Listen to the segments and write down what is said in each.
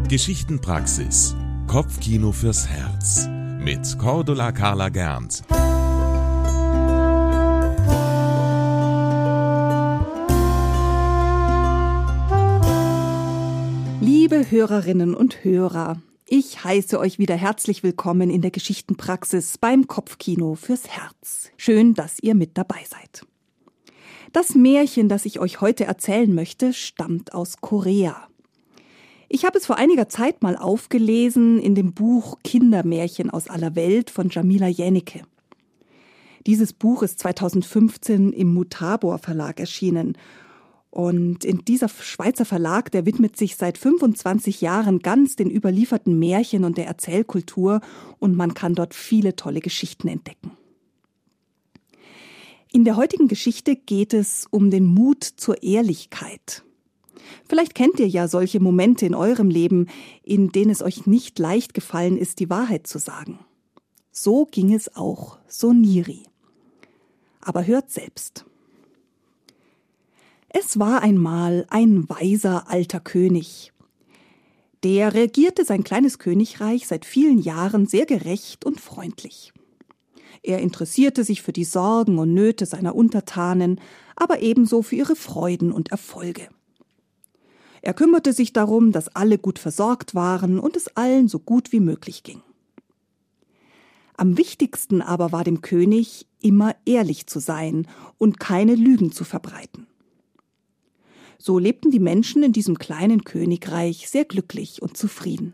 Geschichtenpraxis. Kopfkino fürs Herz. Mit Cordula Carla Gernt. Liebe Hörerinnen und Hörer, ich heiße euch wieder herzlich willkommen in der Geschichtenpraxis beim Kopfkino fürs Herz. Schön, dass ihr mit dabei seid. Das Märchen, das ich euch heute erzählen möchte, stammt aus Korea. Ich habe es vor einiger Zeit mal aufgelesen in dem Buch Kindermärchen aus aller Welt von Jamila Jänicke. Dieses Buch ist 2015 im Mutabor Verlag erschienen. Und in dieser Schweizer Verlag, der widmet sich seit 25 Jahren ganz den überlieferten Märchen und der Erzählkultur und man kann dort viele tolle Geschichten entdecken. In der heutigen Geschichte geht es um den Mut zur Ehrlichkeit. Vielleicht kennt ihr ja solche Momente in eurem Leben, in denen es euch nicht leicht gefallen ist, die Wahrheit zu sagen. So ging es auch Soniri. Aber hört selbst. Es war einmal ein weiser alter König. Der regierte sein kleines Königreich seit vielen Jahren sehr gerecht und freundlich. Er interessierte sich für die Sorgen und Nöte seiner Untertanen, aber ebenso für ihre Freuden und Erfolge. Er kümmerte sich darum, dass alle gut versorgt waren und es allen so gut wie möglich ging. Am wichtigsten aber war dem König, immer ehrlich zu sein und keine Lügen zu verbreiten. So lebten die Menschen in diesem kleinen Königreich sehr glücklich und zufrieden.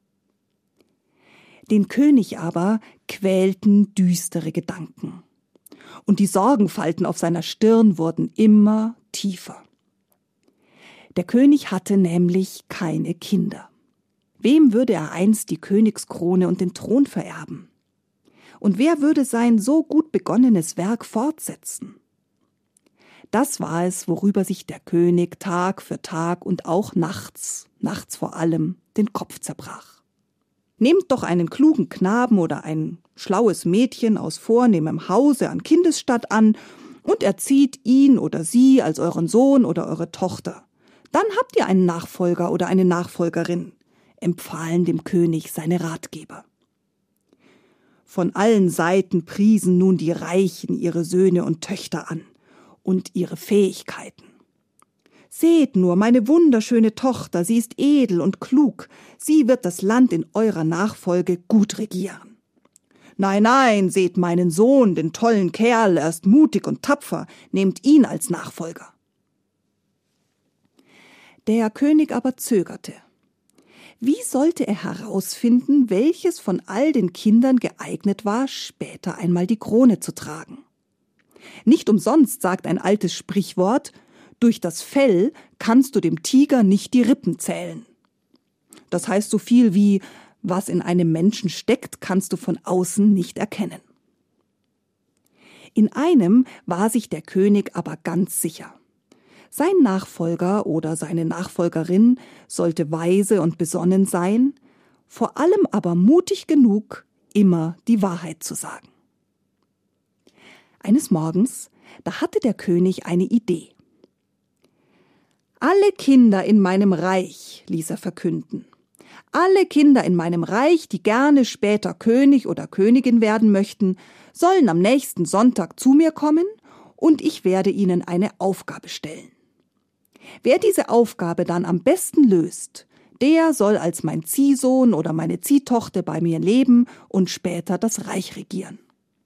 Den König aber quälten düstere Gedanken. Und die Sorgenfalten auf seiner Stirn wurden immer tiefer. Der König hatte nämlich keine Kinder. Wem würde er einst die Königskrone und den Thron vererben? Und wer würde sein so gut begonnenes Werk fortsetzen? Das war es, worüber sich der König Tag für Tag und auch nachts vor allem, den Kopf zerbrach. Nehmt doch einen klugen Knaben oder ein schlaues Mädchen aus vornehmem Hause an Kindesstatt an und erzieht ihn oder sie als euren Sohn oder eure Tochter. Dann habt ihr einen Nachfolger oder eine Nachfolgerin, empfahlen dem König seine Ratgeber. Von allen Seiten priesen nun die Reichen ihre Söhne und Töchter an und ihre Fähigkeiten. Seht nur, meine wunderschöne Tochter, sie ist edel und klug, sie wird das Land in eurer Nachfolge gut regieren. Nein, nein, seht meinen Sohn, den tollen Kerl, er ist mutig und tapfer, nehmt ihn als Nachfolger. Der König aber zögerte. Wie sollte er herausfinden, welches von all den Kindern geeignet war, später einmal die Krone zu tragen? Nicht umsonst sagt ein altes Sprichwort, durch das Fell kannst du dem Tiger nicht die Rippen zählen. Das heißt so viel wie, was in einem Menschen steckt, kannst du von außen nicht erkennen. In einem war sich der König aber ganz sicher. Sein Nachfolger oder seine Nachfolgerin sollte weise und besonnen sein, vor allem aber mutig genug, immer die Wahrheit zu sagen. Eines Morgens, da hatte der König eine Idee. Alle Kinder in meinem Reich, ließ er verkünden, alle Kinder in meinem Reich, die gerne später König oder Königin werden möchten, sollen am nächsten Sonntag zu mir kommen und ich werde ihnen eine Aufgabe stellen. Wer diese Aufgabe dann am besten löst, der soll als mein Ziehsohn oder meine Ziehtochter bei mir leben und später das Reich regieren.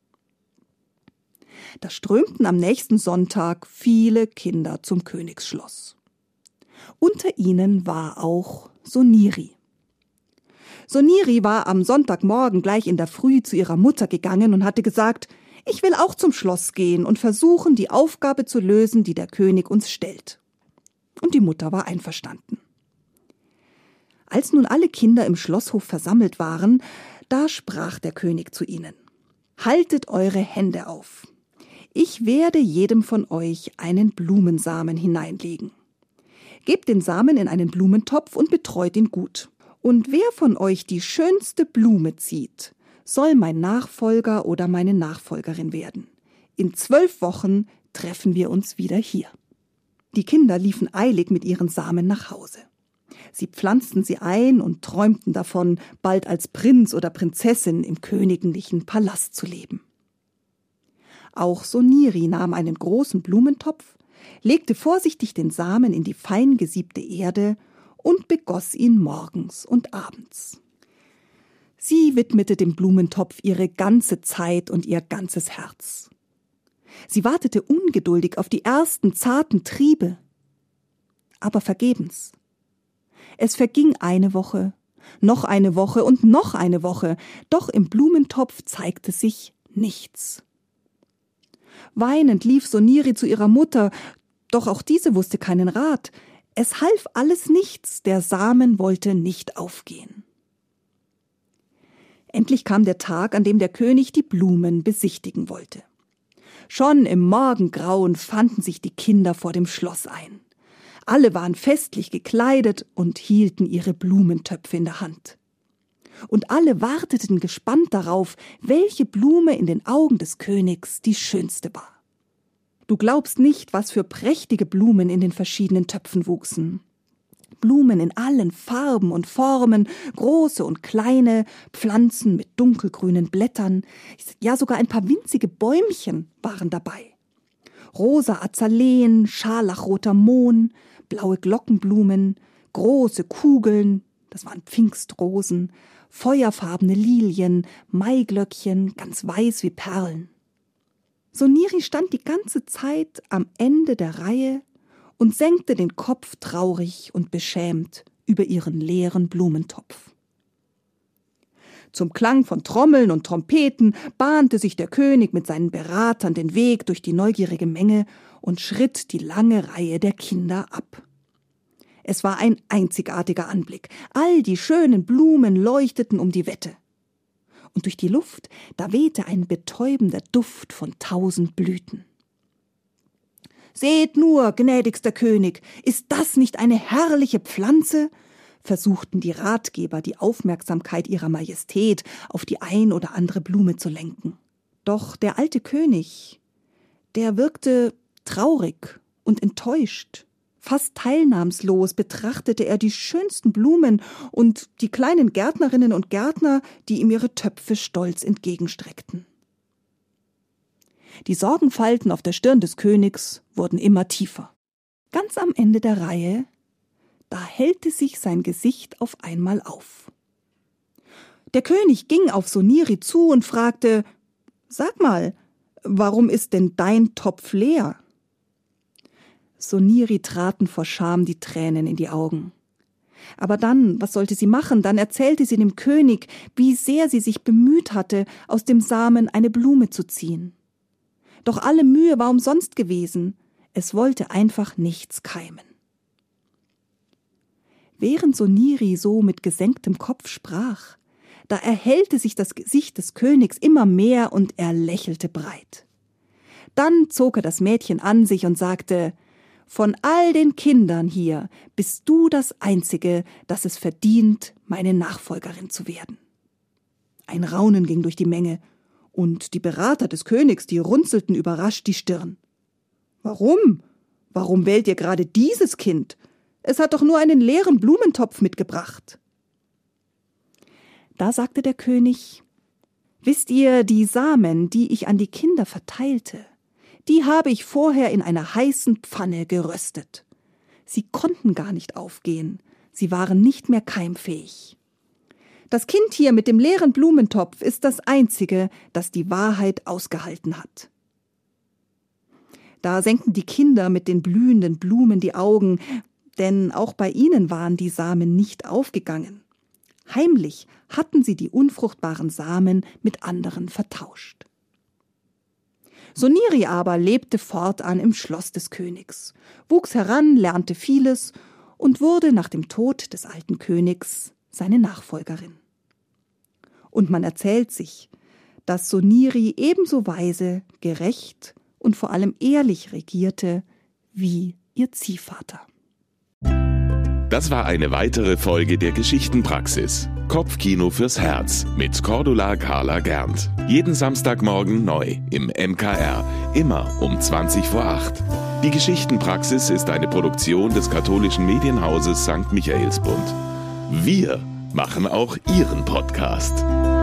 Da strömten am nächsten Sonntag viele Kinder zum Königsschloss. Unter ihnen war auch Soniri. Soniri war am Sonntagmorgen gleich in der Früh zu ihrer Mutter gegangen und hatte gesagt, ich will auch zum Schloss gehen und versuchen, die Aufgabe zu lösen, die der König uns stellt. Und die Mutter war einverstanden. Als nun alle Kinder im Schlosshof versammelt waren, da sprach der König zu ihnen: Haltet eure Hände auf. Ich werde jedem von euch einen Blumensamen hineinlegen. Gebt den Samen in einen Blumentopf und betreut ihn gut. Und wer von euch die schönste Blume zieht, soll mein Nachfolger oder meine Nachfolgerin werden. In 12 Wochen treffen wir uns wieder hier. Die Kinder liefen eilig mit ihren Samen nach Hause. Sie pflanzten sie ein und träumten davon, bald als Prinz oder Prinzessin im königlichen Palast zu leben. Auch Soniri nahm einen großen Blumentopf, legte vorsichtig den Samen in die fein gesiebte Erde und begoss ihn morgens und abends. Sie widmete dem Blumentopf ihre ganze Zeit und ihr ganzes Herz. Sie wartete ungeduldig auf die ersten zarten Triebe, aber vergebens. Es verging eine Woche, noch eine Woche und noch eine Woche, doch im Blumentopf zeigte sich nichts. Weinend lief Soniri zu ihrer Mutter, doch auch diese wusste keinen Rat. Es half alles nichts, der Samen wollte nicht aufgehen. Endlich kam der Tag, an dem der König die Blumen besichtigen wollte. Schon im Morgengrauen fanden sich die Kinder vor dem Schloss ein. Alle waren festlich gekleidet und hielten ihre Blumentöpfe in der Hand. Und alle warteten gespannt darauf, welche Blume in den Augen des Königs die schönste war. Du glaubst nicht, was für prächtige Blumen in den verschiedenen Töpfen wuchsen. Blumen in allen Farben und Formen, große und kleine, Pflanzen mit dunkelgrünen Blättern, ja sogar ein paar winzige Bäumchen waren dabei. Rosa Azaleen, scharlachroter Mohn, blaue Glockenblumen, große Kugeln, das waren Pfingstrosen, feuerfarbene Lilien, Maiglöckchen, ganz weiß wie Perlen. Soniri stand die ganze Zeit am Ende der Reihe und senkte den Kopf traurig und beschämt über ihren leeren Blumentopf. Zum Klang von Trommeln und Trompeten bahnte sich der König mit seinen Beratern den Weg durch die neugierige Menge und schritt die lange Reihe der Kinder ab. Es war ein einzigartiger Anblick. All die schönen Blumen leuchteten um die Wette. Und durch die Luft, da wehte ein betäubender Duft von 1000 Blüten. »Seht nur, gnädigster König, ist das nicht eine herrliche Pflanze?« versuchten die Ratgeber, die Aufmerksamkeit ihrer Majestät auf die ein oder andere Blume zu lenken. Doch der alte König, der wirkte traurig und enttäuscht. Fast teilnahmslos betrachtete er die schönsten Blumen und die kleinen Gärtnerinnen und Gärtner, die ihm ihre Töpfe stolz entgegenstreckten. Die Sorgenfalten auf der Stirn des Königs wurden immer tiefer. Ganz am Ende der Reihe, da hellte sich sein Gesicht auf einmal auf. Der König ging auf Soniri zu und fragte: »Sag mal, warum ist denn dein Topf leer?« Soniri traten vor Scham die Tränen in die Augen. Aber dann, was sollte sie machen? Dann erzählte sie dem König, wie sehr sie sich bemüht hatte, aus dem Samen eine Blume zu ziehen. Doch alle Mühe war umsonst gewesen. Es wollte einfach nichts keimen. Während Soniri so mit gesenktem Kopf sprach, da erhellte sich das Gesicht des Königs immer mehr und er lächelte breit. Dann zog er das Mädchen an sich und sagte: »Von all den Kindern hier bist du das Einzige, das es verdient, meine Nachfolgerin zu werden.« Ein Raunen ging durch die Menge, und die Berater des Königs, die runzelten überrascht die Stirn. »Warum? Warum wählt ihr gerade dieses Kind? Es hat doch nur einen leeren Blumentopf mitgebracht.« Da sagte der König: »Wisst ihr, die Samen, die ich an die Kinder verteilte, die habe ich vorher in einer heißen Pfanne geröstet. Sie konnten gar nicht aufgehen, sie waren nicht mehr keimfähig. Das Kind hier mit dem leeren Blumentopf ist das Einzige, das die Wahrheit ausgehalten hat.« Da senkten die Kinder mit den blühenden Blumen die Augen, denn auch bei ihnen waren die Samen nicht aufgegangen. Heimlich hatten sie die unfruchtbaren Samen mit anderen vertauscht. Soniri aber lebte fortan im Schloss des Königs, wuchs heran, lernte vieles und wurde nach dem Tod des alten Königs seine Nachfolgerin. Und man erzählt sich, dass Soniri ebenso weise, gerecht und vor allem ehrlich regierte wie ihr Ziehvater. Das war eine weitere Folge der Geschichtenpraxis. Kopfkino fürs Herz mit Cordula Carla Gernt. Jeden Samstagmorgen neu im MKR. Immer um 7:20. Die Geschichtenpraxis ist eine Produktion des katholischen Medienhauses St. Michaelsbund. Wir machen auch Ihren Podcast.